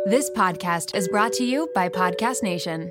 This podcast is brought to you by Podcast Nation.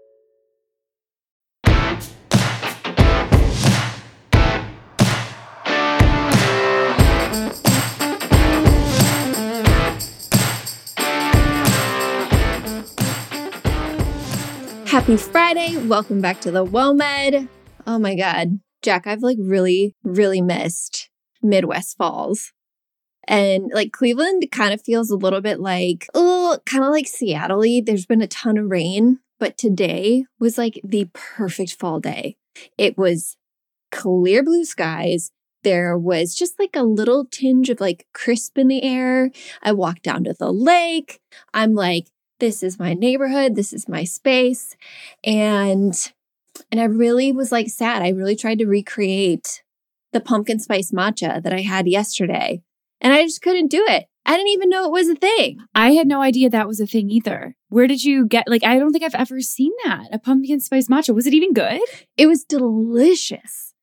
Happy Friday. Welcome back to the WOMED. Oh my God. Jack, I've really missed Midwest falls. And Cleveland kind of feels a little bit kind of like Seattle-y. There's been a ton of rain, but today was the perfect fall day. It was clear blue skies. There was just a little tinge of crisp in the air. I walked down to the lake. I'm this is my neighborhood. This is my space. And I really was sad. I really tried to recreate the pumpkin spice matcha that I had yesterday. And I just couldn't do it. I didn't even know it was a thing. I had no idea that was a thing either. Where did you get, I don't think I've ever seen that. A pumpkin spice matcha. Was it even good? It was delicious.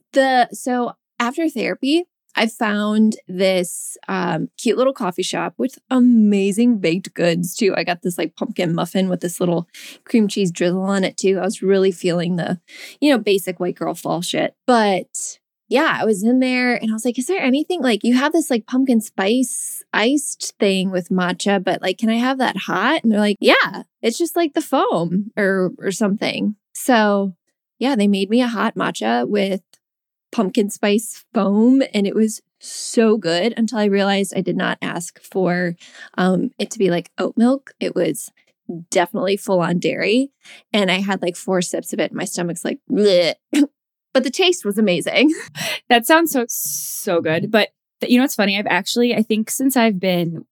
So after therapy, I found this cute little coffee shop with amazing baked goods too. I got this pumpkin muffin with this little cream cheese drizzle on it too. I was really feeling the, basic white girl fall shit. But yeah, I was in there and I was is there anything you have this pumpkin spice iced thing with matcha, but can I have that hot? And they're yeah, it's just the foam or something. So yeah, they made me a hot matcha with pumpkin spice foam and it was so good until I realized I did not ask for it to be oat milk. It was definitely full on dairy. And I had 4 sips of it and my stomach's bleh. But the taste was amazing. That sounds so good. But what's funny? I think since I've been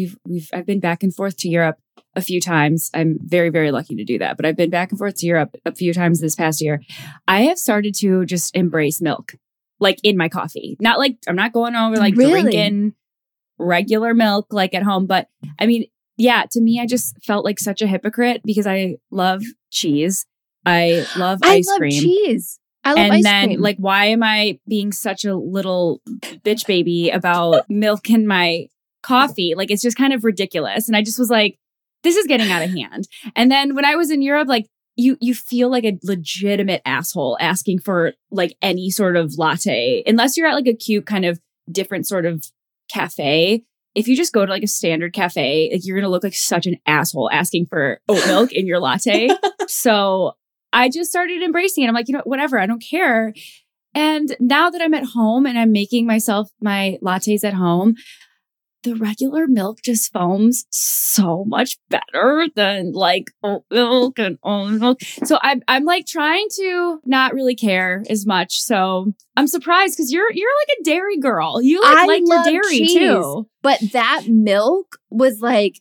back and forth to Europe a few times. I'm very, very lucky to do that. But I've been back and forth to Europe a few times this past year. I have started to just embrace milk, in my coffee. Not I'm not going over really? drinking regular milk at home. But I mean, yeah, to me, I just felt such a hypocrite because I love cheese. I love ice cream. I love cheese. I love ice cream. And then why am I being such a little bitch baby about milk in my coffee? It's just kind of ridiculous. And I just was this is getting out of hand. And then when I was in Europe, you feel like a legitimate asshole asking for any sort of latte, unless you're at a cute kind of different sort of cafe. If you just go to a standard cafe, you're going to look like such an asshole asking for oat milk in your latte. So I just started embracing it. I'm whatever, I don't care. And now that I'm at home and I'm making myself my lattes at home, the regular milk just foams so much better than oat milk and almond milk. So I'm trying to not really care as much. So I'm surprised because you're a dairy girl. You like your dairy cheese, too. But that milk was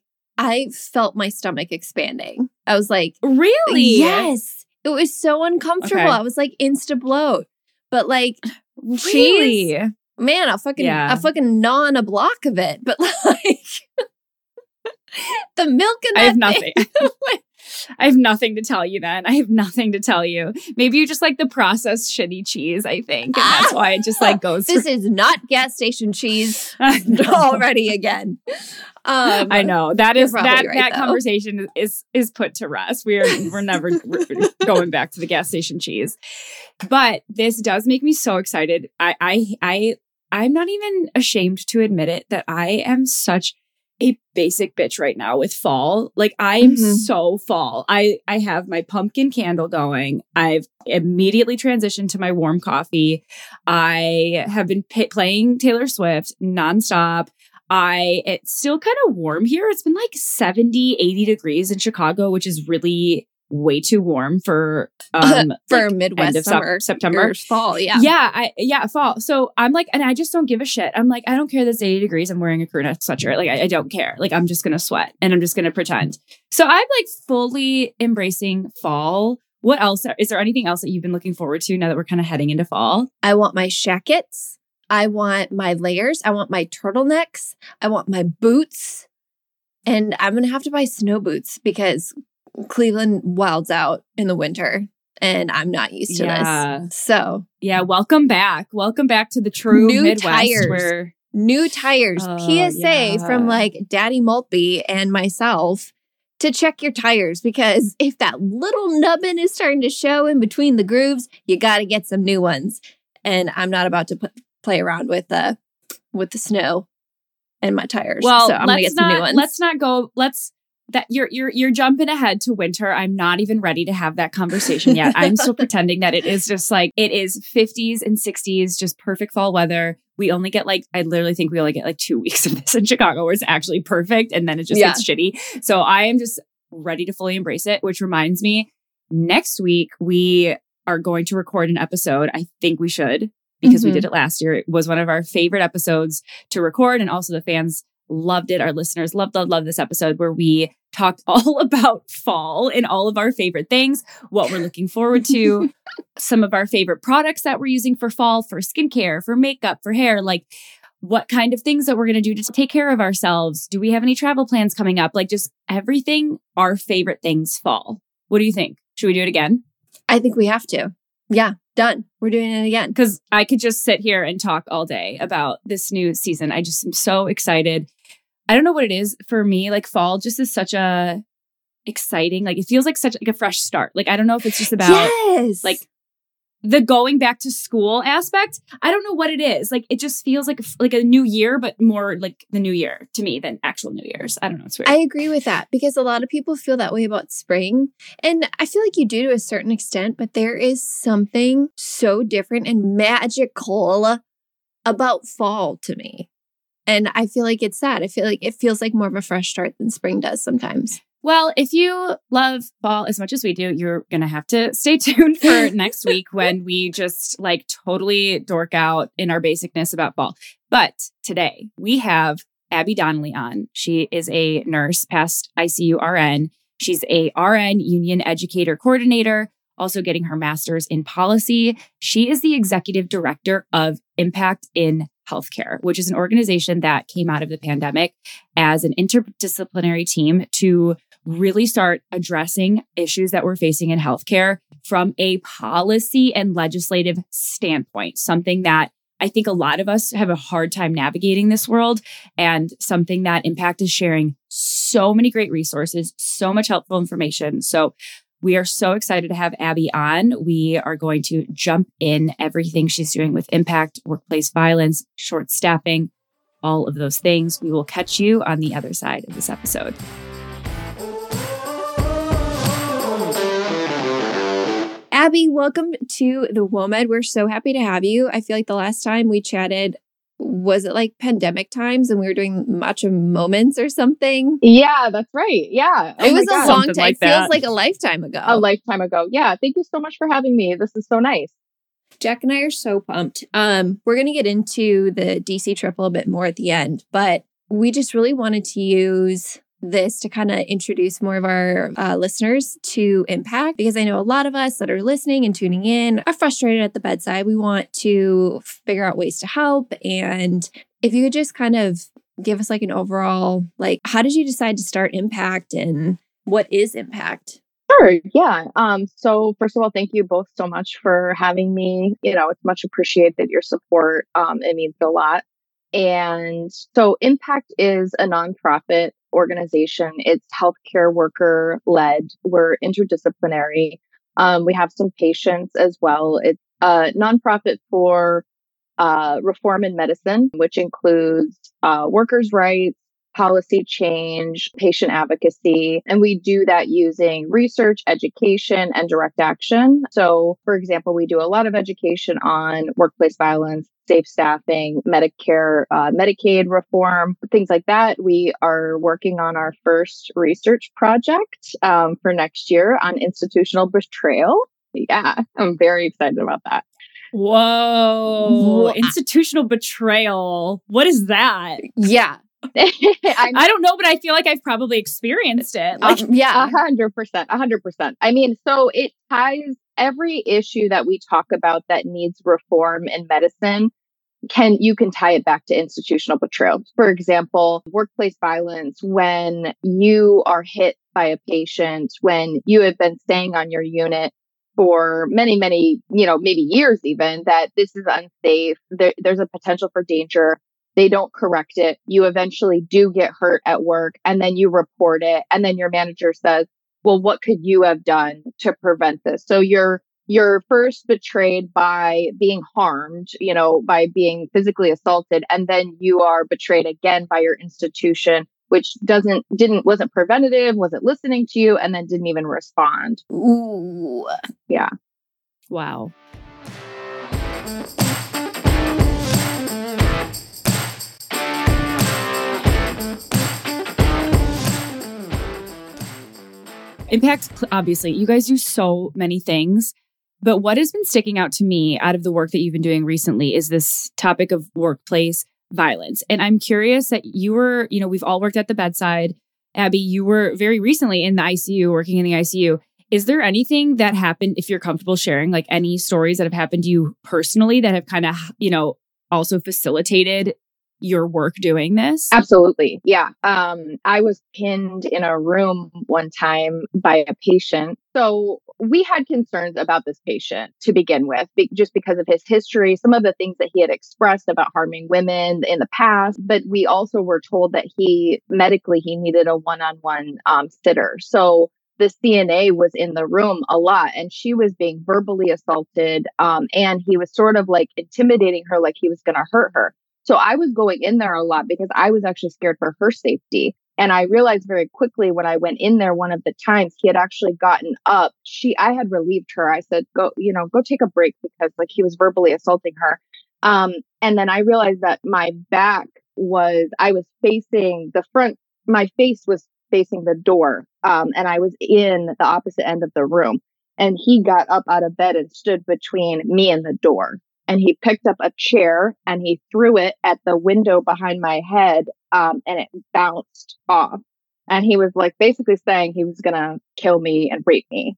I felt my stomach expanding. I was really? Yes. It was so uncomfortable. Okay. I was insta bloat. But really? cheese, man, I'll fucking gnaw on a block of it. But the milk in that I have nothing. I have nothing to tell you then. I have nothing to tell you. Maybe you just the processed shitty cheese, I think. And that's why it just goes. This is not gas station cheese already again. I know that is that right, conversation is put to rest. We're never going back to the gas station cheese. But this does make me so excited. I'm not even ashamed to admit it that I am such a basic bitch right now with fall. I'm so fall. I have my pumpkin candle going. I've immediately transitioned to my warm coffee. I have been playing Taylor Swift nonstop. It's still kind of warm here. It's been 70, 80 degrees in Chicago, which is really way too warm for Midwest end of summer, September, fall. Yeah, fall. So I'm and I just don't give a shit. I'm I don't care that it's 80 degrees. I'm wearing a crew neck sweatshirt. I don't care. I'm just gonna sweat and I'm just gonna pretend. So I'm fully embracing fall. What else? Is there anything else that you've been looking forward to now that we're kind of heading into fall? I want my shackets. I want my layers. I want my turtlenecks. I want my boots. And I'm going to have to buy snow boots because Cleveland wilds out in the winter and I'm not used to this. So yeah, welcome back. Welcome back to the true new Midwest tires. where new tires, PSA from like Daddy Maltby and myself to check your tires, because if that little nubbin is starting to show in between the grooves, you got to get some new ones. And I'm not about to play around with the snow and my tires. Well, so I'm gonna get some new ones. Let's not go. That you're jumping ahead to winter. I'm not even ready to have that conversation yet. I'm still pretending that it is just like it is 50s and 60s, just perfect fall weather. We only get I literally think we only get like 2 weeks of this in Chicago where it's actually perfect, and then it just gets shitty. So I am just ready to fully embrace it, which reminds me, next week we are going to record an episode. I think we should, because we did it last year. It was one of our favorite episodes to record, and also the fans loved it. Our listeners loved this episode, where we talked all about fall and all of our favorite things, what we're looking forward to, some of our favorite products that we're using for fall, for skincare, for makeup, for hair, like what kind of things that we're going to do to take care of ourselves. Do we have any travel plans coming up? Like just everything, our favorite things fall. What do you think? Should we do it again? I think we have to. Yeah, done. We're doing it again. Because I could just sit here and talk all day about this new season. I just am so excited. I don't know what it is for me. Like fall just is such a exciting, like it feels like such like a fresh start. Like, I don't know if it's just about like the going back to school aspect. I don't know what it is. Like, it just feels like a new year, but more like the new year to me than actual New Year's. I don't know. It's weird. I agree with that, because a lot of people feel that way about spring. And I feel like you do to a certain extent, but there is something so different and magical about fall to me. And I feel like it's that. I feel like it feels like more of a fresh start than spring does sometimes. Well, if you love fall as much as we do, you're going to have to stay tuned for next week when we just like totally dork out in our basicness about fall. But today we have Abby Donnelly on. She is a nurse, past ICU RN. She's a RN Union Educator Coordinator, also getting her master's in policy. She is the executive director of Impact in Healthcare, which is an organization that came out of the pandemic as an interdisciplinary team to really start addressing issues that we're facing in healthcare from a policy and legislative standpoint, something that I think a lot of us have a hard time navigating this world, and something that Impact is sharing so many great resources, so much helpful information. So we are so excited to have Abby on. We are going to jump in everything she's doing with Impact, workplace violence, short staffing, all of those things. We will catch you on the other side of this episode. Abby, welcome to the WOMED. We're so happy to have you. I feel like the last time we chatted, was it like pandemic times and we were doing Matcha Moments or something? Yeah, that's right. Yeah. It was a long time. Like it feels like a lifetime ago. A lifetime ago. Yeah. Thank you so much for having me. This is so nice. Jack and I are so pumped. We're going to get into the DC trip a little bit more at the end, but we just really wanted to use this to kind of introduce more of our listeners to Impact, because I know a lot of us that are listening and tuning in are frustrated at the bedside. We want to figure out ways to help. And if you could just kind of give us like an overall, like, how did you decide to start Impact and what is Impact? Sure. Yeah. So first of all, thank you both so much for having me. You know, it's much appreciated, your support. It means a lot. And so Impact is a nonprofit organization. It's healthcare worker led. We're interdisciplinary. We have some patients as well. It's a nonprofit for reform in medicine, which includes workers' rights, policy change, patient advocacy. And we do that using research, education, and direct action. So, for example, we do a lot of education on workplace violence, safe staffing, Medicare, Medicaid reform, things like that. We are working on our first research project for next year on institutional betrayal. Yeah, I'm very excited about that. Whoa. Institutional betrayal. What is that? Yeah. I don't know, but I feel like I've probably experienced it. Like, yeah, 100%. I mean, so it ties every issue that we talk about that needs reform in medicine. You can tie it back to institutional betrayal. For example, workplace violence, when you are hit by a patient, when you have been staying on your unit for many, maybe years even, that this is unsafe. There's a potential for danger. They don't correct it. You eventually do get hurt at work, and then you report it. And then your manager says, well, what could you have done to prevent this? So you're first betrayed by being harmed, by being physically assaulted. And then you are betrayed again by your institution, which wasn't preventative, wasn't listening to you, and then didn't even respond. Ooh. Yeah. Wow. Impact, obviously, you guys do so many things, but what has been sticking out to me out of the work that you've been doing recently is this topic of workplace violence. And I'm curious that you were, we've all worked at the bedside. Abby, you were very recently in the ICU, working in the ICU. Is there anything that happened, if you're comfortable sharing, like any stories that have happened to you personally that have kind of, also facilitated your work doing this? Absolutely. Yeah. I was pinned in a room one time by a patient. So we had concerns about this patient to begin with, just because of his history, some of the things that he had expressed about harming women in the past. But we also were told that he needed a one-on-one sitter. So the CNA was in the room a lot, and she was being verbally assaulted. And he was sort of like intimidating her, like he was going to hurt her. So I was going in there a lot because I was actually scared for her safety. And I realized very quickly when I went in there, one of the times he had actually gotten up, I had relieved her. I said, go take a break, because like he was verbally assaulting her. And then I realized that I was facing the front, my face was facing the door. And I was in the opposite end of the room, and he got up out of bed and stood between me and the door. And he picked up a chair and he threw it at the window behind my head, and it bounced off. And he was like basically saying he was going to kill me and rape me.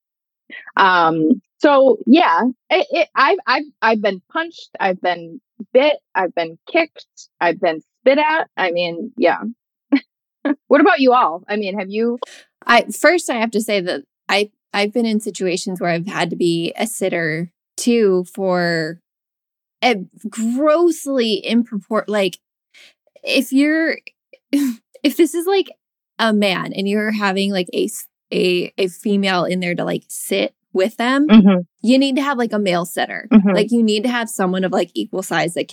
So yeah, I've been punched, I've been bit, I've been kicked, I've been spit at. I mean, yeah. What about you all? I mean, have you? I have to say that I've been in situations where I've had to be a sitter too for a grossly like if this is like a man and you're having like a female in there to like sit with them, Mm-hmm. you need to have like a male sitter. Mm-hmm. Like you need to have someone of like equal size that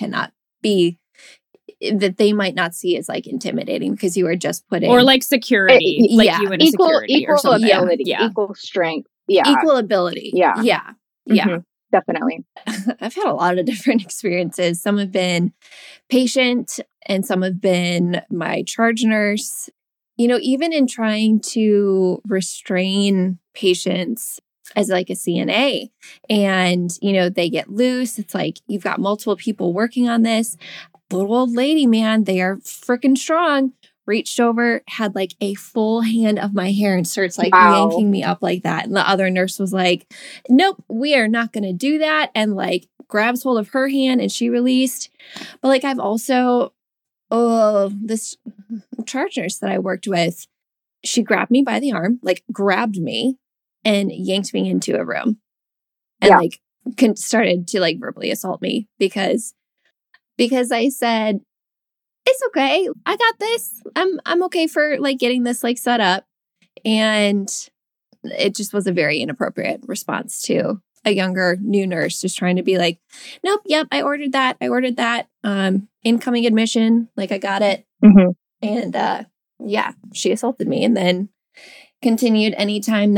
they might not see as like intimidating because you are just putting, or like security, you in a security or something. Ability, equal strength, equal ability, yeah. Mm-hmm. Definitely. I've had a lot of different experiences. Some have been patient and some have been my charge nurse. Even in trying to restrain patients as like a CNA and, they get loose. It's like, you've got multiple people working on this. Little old lady, man, they are freaking strong. Reached over, had like a full hand of my hair and starts like yanking me up like that. And the other nurse was like, nope, we are not going to do that. And like grabs hold of her hand and she released. But like I've also, this charge nurse that I worked with, she grabbed me by the arm, like grabbed me and yanked me into a room and started to like verbally assault me because I said, it's okay. I got this. I'm okay for like getting this like set up. And it just was a very inappropriate response to a younger new nurse just trying to be like, nope, yep, I ordered that. Incoming admission, like I got it. Mm-hmm. And she assaulted me and then continued anytime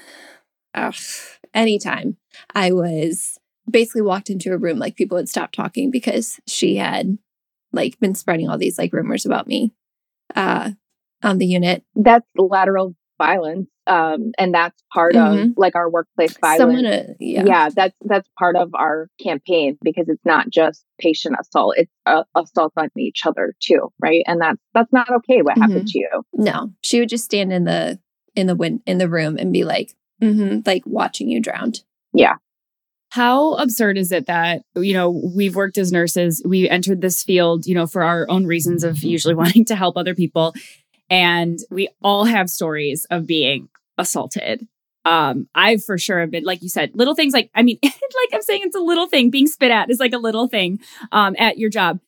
I was basically walked into a room, like people would stop talking because she had like been spreading all these like rumors about me on the unit. That's lateral violence. And that's part of like our workplace violence. That's part of our campaign because it's not just patient assault, it's assault on each other too, right? And that's not okay what happened to you. No, she would just stand in the room and be like, like watching you drowned. Yeah. How absurd is it that, we've worked as nurses, we entered this field, for our own reasons of usually wanting to help other people. And we all have stories of being assaulted. I for sure have been, like you said, little things like I'm saying it's a little thing. Being spit at is like a little thing at your job.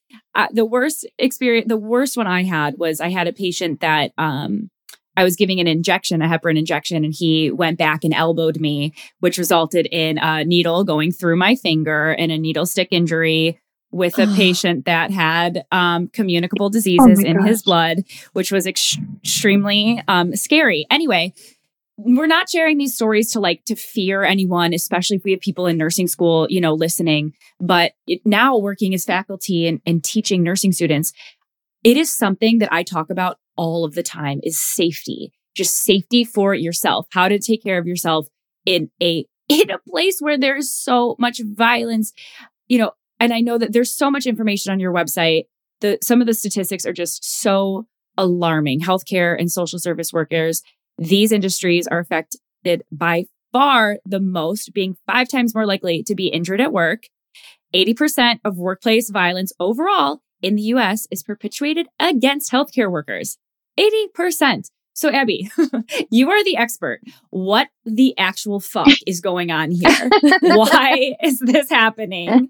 The worst one I had was I had a patient that I was giving an injection, a heparin injection, and he went back and elbowed me, which resulted in a needle going through my finger and a needle stick injury with a patient that had communicable diseases in his blood, which was extremely scary. Anyway, we're not sharing these stories to fear anyone, especially if we have people in nursing school, listening. But now working as faculty and teaching nursing students, it is something that I talk about all of the time is safety, just safety for yourself, how to take care of yourself in a place where there is so much violence, and I know that there's so much information on your website. Some of the statistics are just so alarming. Healthcare and social service workers, these industries are affected by far the most, being 5 times more likely to be injured at work. 80% of workplace violence overall in the US is perpetuated against healthcare workers. 80%. So Abby, you are the expert. What the actual fuck is going on here? Why is this happening?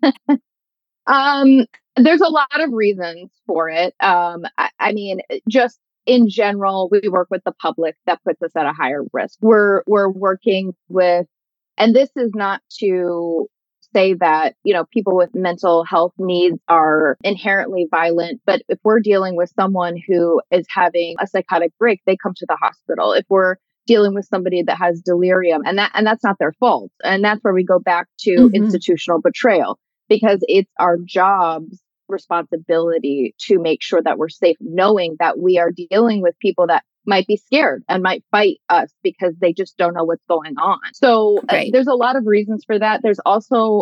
There's a lot of reasons for it. I mean, just in general, we work with the public. That puts us at a higher risk. We're working with, and this is not to say that, people with mental health needs are inherently violent, but if we're dealing with someone who is having a psychotic break, they come to the hospital. If we're dealing with somebody that has delirium, and that's not their fault. And that's where we go back to institutional betrayal, because it's our job's responsibility to make sure that we're safe, knowing that we are dealing with people that might be scared and might fight us because they just don't know what's going on. So there's a lot of reasons for that. There's also,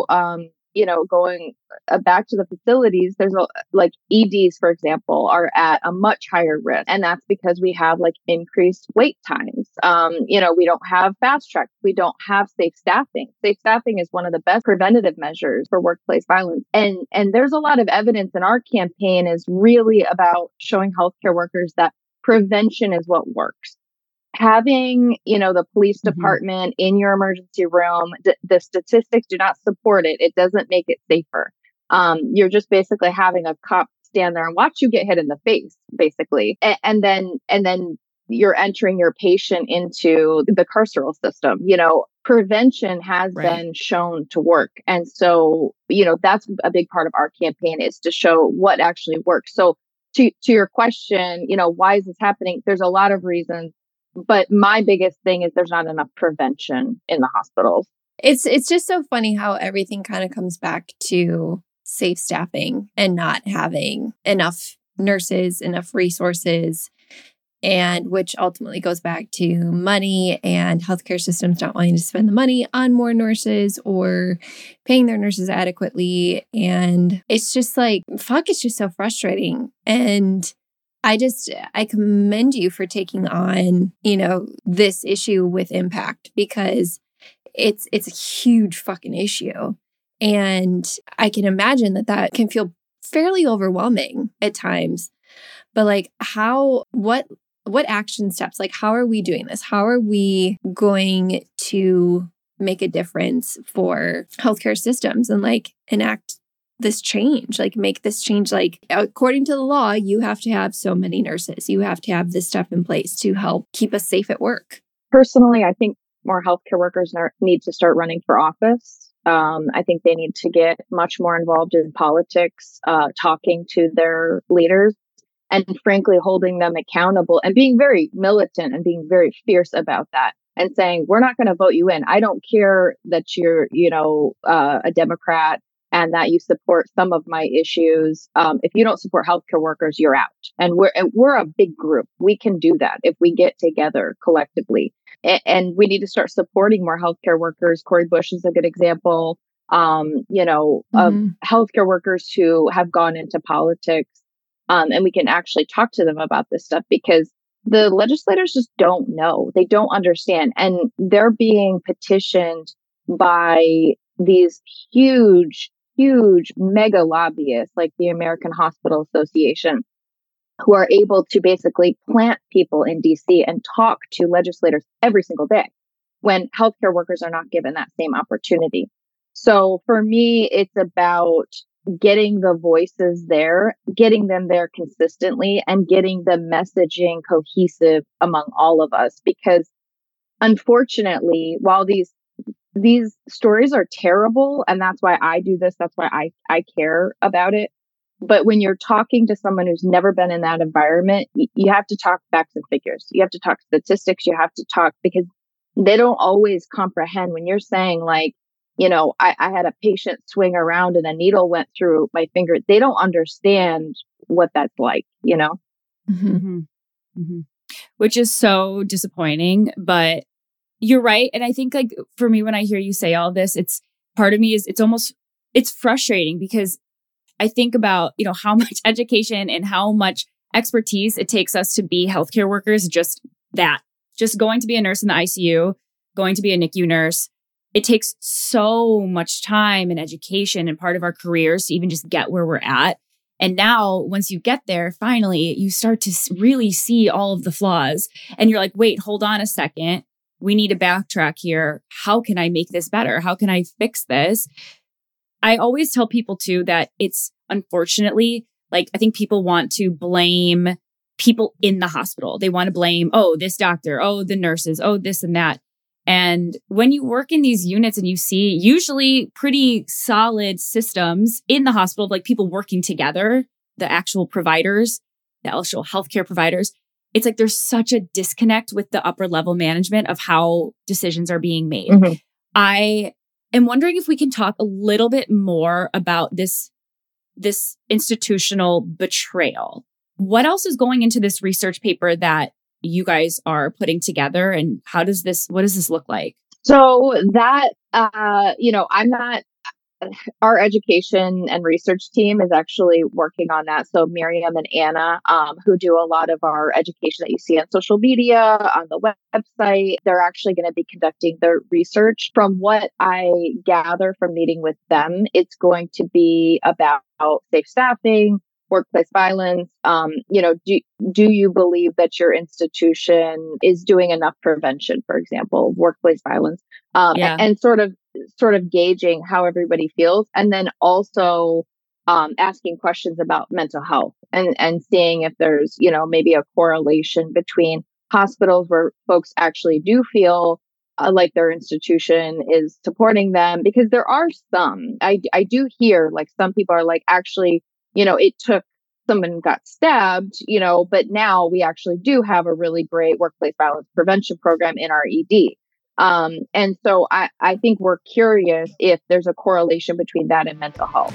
going back to the facilities, there's EDs, for example, are at a much higher risk. And that's because we have increased wait times. We don't have fast tracks. We don't have safe staffing. Safe staffing is one of the best preventative measures for workplace violence. And there's a lot of evidence in our campaign is really about showing healthcare workers that prevention is what works. Having, the police department in your emergency room, the statistics do not support it. It doesn't make it safer. You're just basically having a cop stand there and watch you get hit in the face, basically. And then you're entering your patient into the carceral system. Prevention has been shown to work. And so, that's a big part of our campaign, is to show what actually works. So to your question, why is this happening? There's a lot of reasons. But my biggest thing is there's not enough prevention in the hospitals. It's just so funny how everything kind of comes back to safe staffing and not having enough nurses, enough resources, and which ultimately goes back to money and healthcare systems not wanting to spend the money on more nurses or paying their nurses adequately. And it's just it's just so frustrating. And I commend you for taking on, this issue with impact, because it's a huge fucking issue. And I can imagine that can feel fairly overwhelming at times. But what action steps, how are we doing this? How are we going to make a difference for healthcare systems and enact this change, make this change? According to the law, you have to have so many nurses. You have to have this stuff in place to help keep us safe at work. Personally, I think more healthcare workers need to start running for office. I think they need to get much more involved in politics, talking to their leaders, and frankly, holding them accountable and being very militant and being very fierce about that. And saying, we're not going to vote you in. I don't care that you're, a Democrat and that you support some of my issues. If you don't support healthcare workers, you're out. And we're a big group. We can do that if we get together collectively. And we need to start supporting more healthcare workers. Cori Bush is a good example, of healthcare workers who have gone into politics. And we can actually talk to them about this stuff, because the legislators just don't know. They don't understand. And they're being petitioned by these huge mega lobbyists like the American Hospital Association, who are able to basically plant people in DC and talk to legislators every single day, when healthcare workers are not given that same opportunity. So for me, it's about getting the voices there, getting them there consistently, and getting the messaging cohesive among all of us. Because unfortunately, while these stories are terrible, and that's why I do this, that's why I care about it. But when you're talking to someone who's never been in that environment, you have to talk facts and figures. You have to talk statistics. You have to talk, because they don't always comprehend when you're saying like, I had a patient swing around and a needle went through my finger. They don't understand what that's like, Mm-hmm. Mm-hmm. Which is so disappointing, but you're right. And I think like for me, when I hear you say all this, it's part of me is it's frustrating, because I think about, how much education and how much expertise it takes us to be healthcare workers. Just going to be a nurse in the ICU, going to be a NICU nurse. It takes so much time and education and part of our careers to even just get where we're at. And now once you get there, finally, you start to really see all of the flaws, and you're like, wait, hold on a second. We need to backtrack here. How can I make this better? How can I fix this? I always tell people too that it's unfortunately, like, I think people want to blame people in the hospital. They want to blame, this doctor, the nurses, this and that. And when you work in these units and you see usually pretty solid systems in the hospital, like people working together, the actual providers, the actual healthcare providers, it's like there's such a disconnect with the upper level management of how decisions are being made. Mm-hmm. I am wondering if we can talk a little bit more about this institutional betrayal. What else is going into this research paper that you guys are putting together, and what does this look like? So that, I'm not, our education and research team is actually working on that. So Miriam and Anna, who do a lot of our education that you see on social media, on the website, they're actually going to be conducting the research. From what I gather from meeting with them, it's going to be about safe staffing, workplace violence. Do you believe that your institution is doing enough prevention, for example, workplace violence, and sort of gauging how everybody feels, and then also asking questions about mental health and seeing if there's maybe a correlation between hospitals where folks actually do feel like their institution is supporting them, because there are some. I do hear like some people are like, actually, it took someone got stabbed, but now we actually do have a really great workplace violence prevention program in our ED. And so I think we're curious if there's a correlation between that and mental health.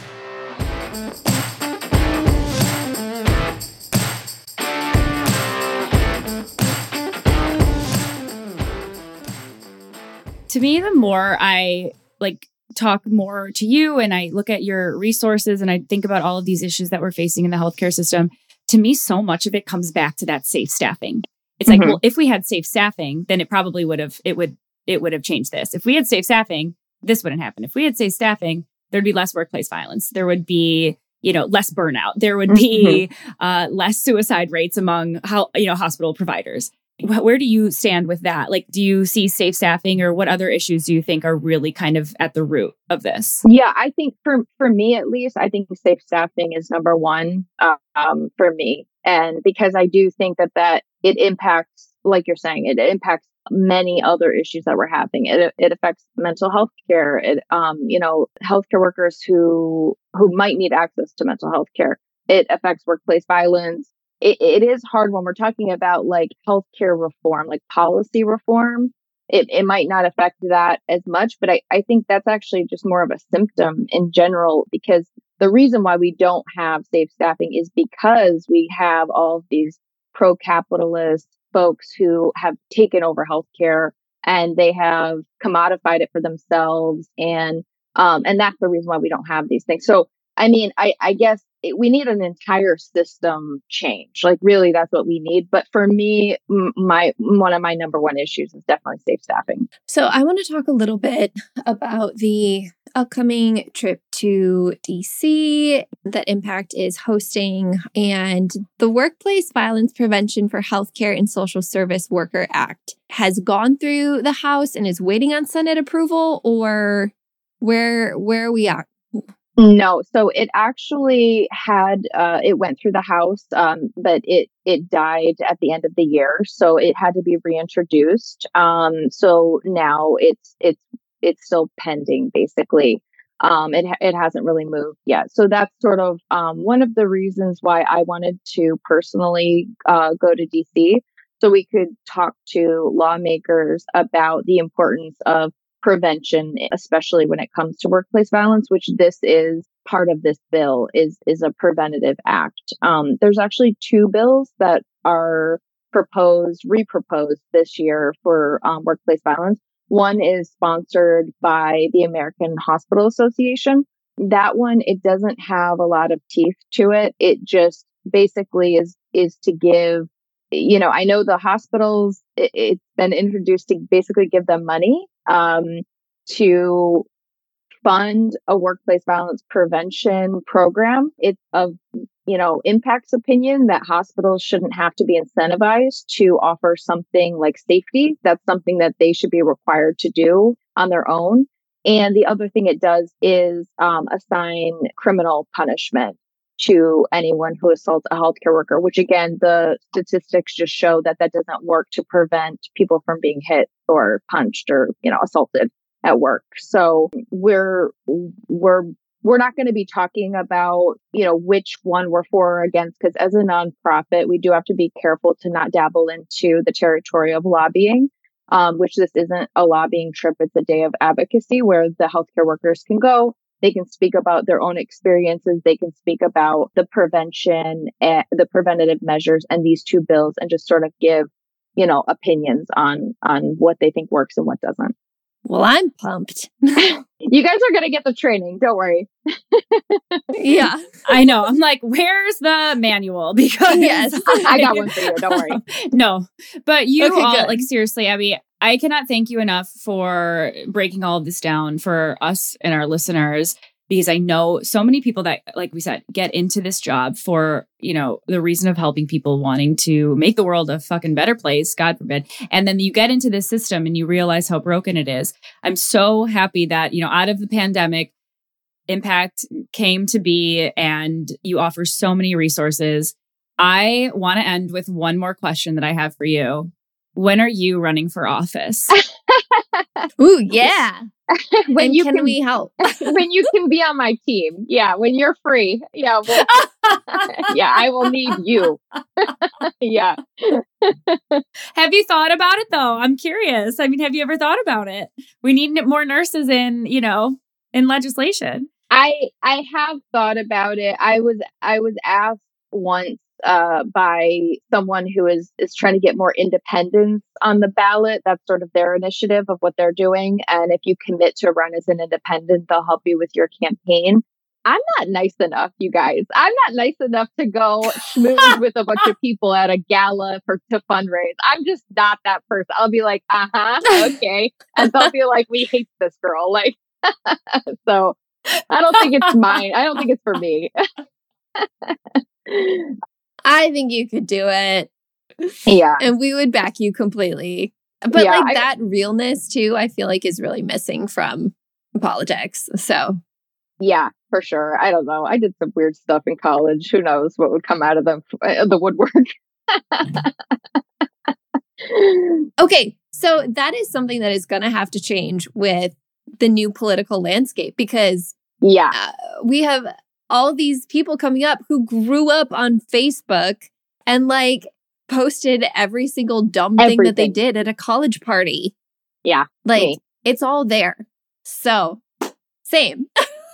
To me, the more I talk more to you and I look at your resources and I think about all of these issues that we're facing in the healthcare system, to me, so much of it comes back to that safe staffing. It's like, well, if we had safe staffing, then it probably would have changed this. If we had safe staffing, this wouldn't happen. If we had safe staffing, there'd be less workplace violence. There would be, less burnout. There would be less suicide rates among hospital providers. Where do you stand with that? Like, do you see safe staffing, or what other issues do you think are really kind of at the root of this? Yeah, I think for me, at least, I think safe staffing is number one for me. And because I do think that it impacts, like you're saying, it impacts many other issues that we're having. It affects mental health care. Healthcare workers who might need access to mental health care. It affects workplace violence. It is hard when we're talking about like healthcare reform, like policy reform. It might not affect that as much, but I think that's actually just more of a symptom in general, because the reason why we don't have safe staffing is because we have all of these pro-capitalist folks who have taken over healthcare and they have commodified it for themselves. And that's the reason why we don't have these things. So, I mean, I guess we need an entire system change. Like, really, that's what we need. But for me, one of my number one issues is definitely safe staffing. So I want to talk a little bit about the upcoming trip to DC that Impact is hosting, and the Workplace Violence Prevention for Healthcare and Social Service Worker Act has gone through the House and is waiting on Senate approval, or where are we at? No, so it actually had it went through the House, but it died at the end of the year, so it had to be reintroduced. So now it's still pending, basically. It hasn't really moved yet. So that's sort of one of the reasons why I wanted to personally go to DC, so we could talk to lawmakers about the importance of prevention, especially when it comes to workplace violence, which this is part of this bill is a preventative act. There's actually two bills that are reproposed this year for workplace violence. One is sponsored by the American Hospital Association. That one, it doesn't have a lot of teeth to it. It just basically is to give, I know the hospitals, it's been introduced to basically give them money to fund a workplace violence prevention program. It's of, Impact's opinion that hospitals shouldn't have to be incentivized to offer something like safety. That's something that they should be required to do on their own. And the other thing it does is assign criminal punishment to anyone who assaults a healthcare worker, which again, the statistics just show that doesn't work to prevent people from being hit or punched or, assaulted at work. So we're not going to be talking about, which one we're for or against, because as a nonprofit, we do have to be careful to not dabble into the territory of lobbying, which this isn't a lobbying trip. It's a day of advocacy where the healthcare workers can go. They can speak about their own experiences. They can speak about the prevention and the preventative measures and these two bills and just sort of give, opinions on what they think works and what doesn't. Well, I'm pumped. You guys are going to get the training. Don't worry. Yeah. I know. I'm like, where's the manual? Because yes, I got one for you. Don't worry. No, but you Okay, all, good. like, seriously, Abby, I cannot thank you enough for breaking all of this down for us and our listeners, because I know so many people that, like we said, get into this job for, the reason of helping people, wanting to make the world a fucking better place, God forbid. And then you get into this system and you realize how broken it is. I'm so happy that, out of the pandemic, Impact came to be and you offer so many resources. I want to end with one more question that I have for you. When are you running for office? Ooh, yeah. When can we help? When you can be on my team. Yeah. When you're free. Yeah. Well, yeah, I will need you. Yeah. Have you thought about it though? I'm curious. I mean, have you ever thought about it? We need more nurses in legislation. I have thought about it. I was asked once by someone who is trying to get more independence on the ballot. That's sort of their initiative of what they're doing. And if you commit to run as an independent, they'll help you with your campaign. I'm not nice enough, you guys. I'm not nice enough to go schmooze with a bunch of people at a gala to fundraise. I'm just not that person. I'll be like, okay. And they'll be like, we hate this girl. Like, so I don't think it's mine. I don't think it's for me. I think you could do it. Yeah. And we would back you completely. But Yeah, that realness too, I feel like is really missing from politics. So yeah, for sure. I don't know. I did some weird stuff in college. Who knows what would come out of the woodwork. okay, so that is something that is going to have to change with the new political landscape, because we have all these people coming up who grew up on Facebook and posted every single dumb thing that they did at a college party. Yeah. It's all there. So same.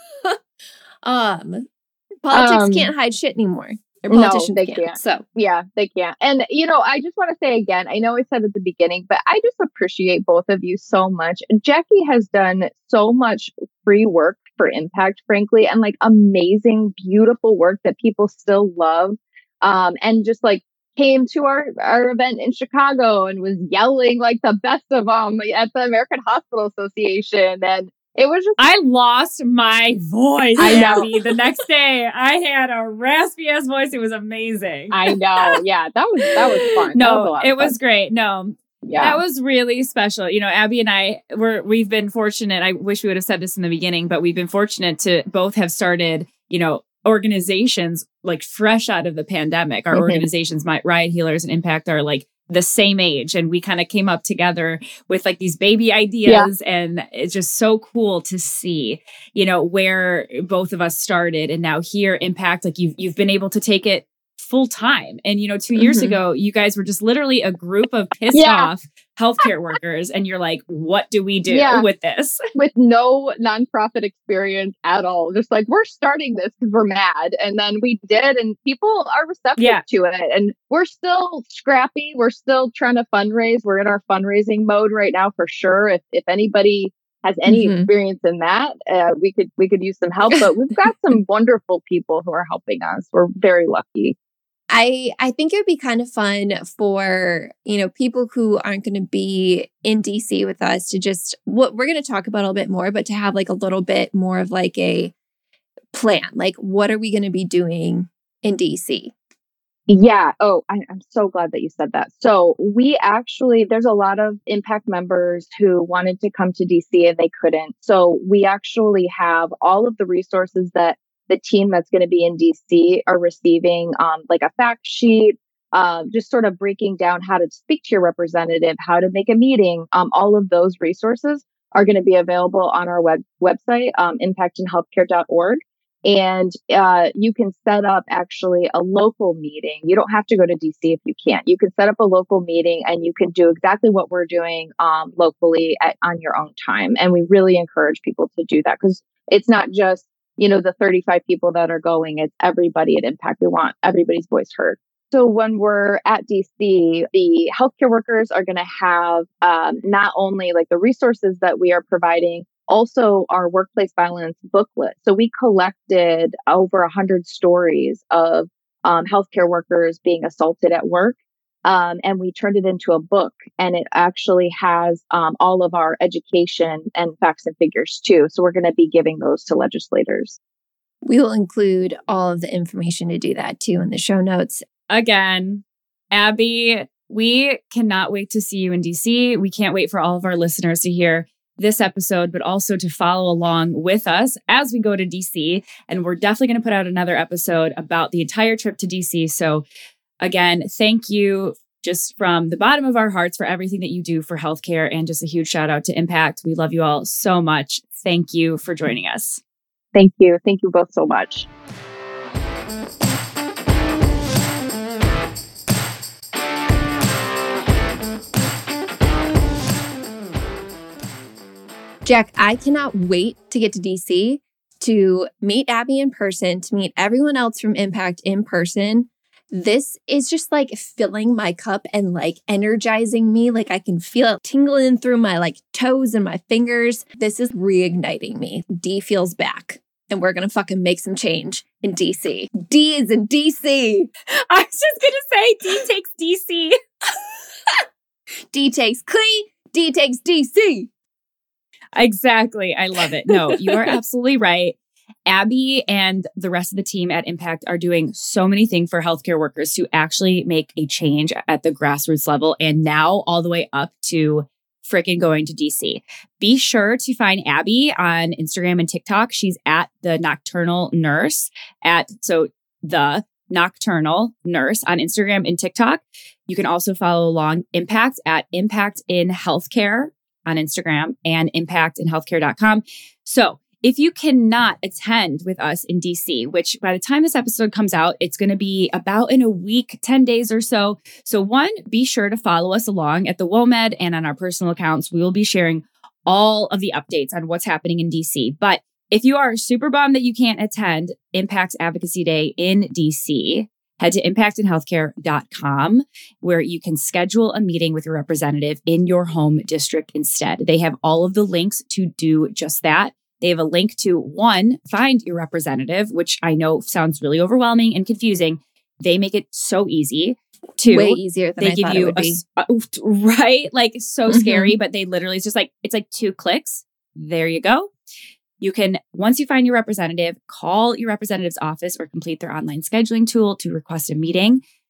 Politics can't hide shit anymore. Or politicians they can't. So yeah, they can't. And I just want to say again, I know I said at the beginning, but I just appreciate both of you so much. Jackie has done so much free work for Impact, frankly, and amazing, beautiful work that people still love. And just came to our event in Chicago and was yelling the best of them at the American Hospital Association. And it was just... I lost my voice, I know. Abby. The next day, I had a raspy ass voice. It was amazing. I know. Yeah, that was fun. No, it was great. No, Yeah. That was really special. You know, Abby and we've been fortunate. I wish we would have said this in the beginning, but we've been fortunate to both have started, you know, organizations like fresh out of the pandemic. Our organizations, Riot Healers and Impact, are like the same age. And we kind of came up together with like these baby ideas. Yeah. And it's just so cool to see, you know, where both of us started. And now here, Impact, like you've been able to take it full time. And, you know, 2 years ago, you guys were just literally a group of pissed off healthcare workers. And you're like, what do we do with this? With no nonprofit experience at all. Just like, we're starting this because we're mad. And then we did, and people are receptive to it. And we're still scrappy. We're still trying to fundraise. We're in our fundraising mode right now for sure. If anybody has any experience in that, we could use some help. But we've got some wonderful people who are helping us. We're very lucky. I think it would be kind of fun for, you know, people who aren't going to be in DC with us to just, what we're going to talk about a little bit more, but to have like a little bit more of like a plan. Like, what are we going to be doing in DC? Yeah. Oh, I'm so glad that you said that. So there's a lot of Impact members who wanted to come to DC and they couldn't. So we actually have all of the resources that the team that's going to be in DC are receiving, like a fact sheet, just sort of breaking down how to speak to your representative, how to make a meeting. All of those resources are going to be available on our website, impactinhealthcare.org. And you can set up actually a local meeting. You don't have to go to DC if you can't. You can set up a local meeting and you can do exactly what we're doing locally on your own time. And we really encourage people to do that because it's not just, you know, the 35 people that are going, it's everybody at Impact. We want everybody's voice heard. So when we're at DC, the healthcare workers are going to have not only like the resources that we are providing, also our workplace violence booklet. So we collected over 100 stories of healthcare workers being assaulted at work. And we turned it into a book, and it actually has all of our education and facts and figures too. So we're going to be giving those to legislators. We will include all of the information to do that too in the show notes. Again, Abby, we cannot wait to see you in DC. We can't wait for all of our listeners to hear this episode, but also to follow along with us as we go to DC. And we're definitely going to put out another episode about the entire trip to DC. So again, thank you just from the bottom of our hearts for everything that you do for healthcare, and just a huge shout out to Impact. We love you all so much. Thank you for joining us. Thank you. Thank you both so much. Jack, I cannot wait to get to DC to meet Abby in person, to meet everyone else from Impact in person. This is just like filling my cup and like energizing me. Like I can feel it tingling through my like toes and my fingers. This is reigniting me. D feels back, and we're going to fucking make some change in DC. D is in DC. I was just going to say D takes DC. D takes Clee. D takes DC. Exactly. I love it. No, you are absolutely right. Abby and the rest of the team at Impact are doing so many things for healthcare workers to actually make a change at the grassroots level, and now all the way up to freaking going to DC. Be sure to find Abby on Instagram and TikTok. She's at the Nocturnal Nurse the Nocturnal Nurse on Instagram and TikTok. You can also follow along Impact at Impact in Healthcare on Instagram and impactinhealthcare.com. So if you cannot attend with us in DC, which by the time this episode comes out, it's going to be about in a week, 10 days or so. So one, be sure to follow us along at the WOMED and on our personal accounts. We will be sharing all of the updates on what's happening in DC. But if you are super bummed that you can't attend Impact's Advocacy Day in DC, head to impactinhealthcare.com, where you can schedule a meeting with your representative in your home district instead. They have all of the links to do just that. They have a link to, one, find your representative, which I know sounds really overwhelming and confusing. They make it so easy. Two, way easier than they I give thought you it would be. Right? Like so scary, but they literally, it's just like, it's like 2 clicks. There you go. You can, once you find your representative, call your representative's office or complete their online scheduling tool to request a meeting.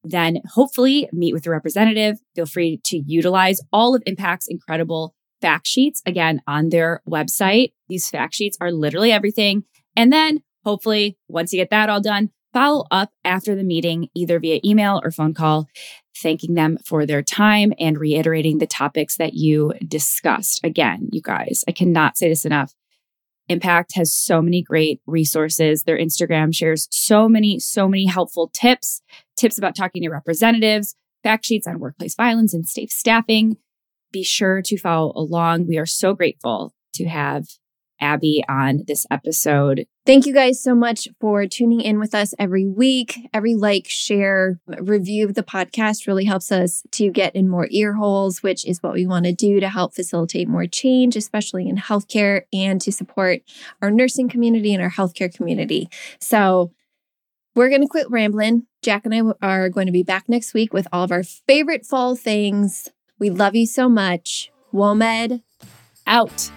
then hopefully meet with a representative. Feel free to utilize all of Impact's incredible fact sheets, again, on their website. These fact sheets are literally everything. And then hopefully, once you get that all done, follow up after the meeting, either via email or phone call, thanking them for their time and reiterating the topics that you discussed. Again, you guys, I cannot say this enough. Impact has so many great resources. Their Instagram shares so many helpful tips about talking to representatives, fact sheets on workplace violence and safe staffing. Be sure to follow along. We are so grateful to have Abby on this episode. Thank you guys so much for tuning in with us every week. Every like, share, review of the podcast really helps us to get in more ear holes, which is what we want to do to help facilitate more change, especially in healthcare, and to support our nursing community and our healthcare community. So we're going to quit rambling. Jack and I are going to be back next week with all of our favorite fall things. We love you so much. WOMED out.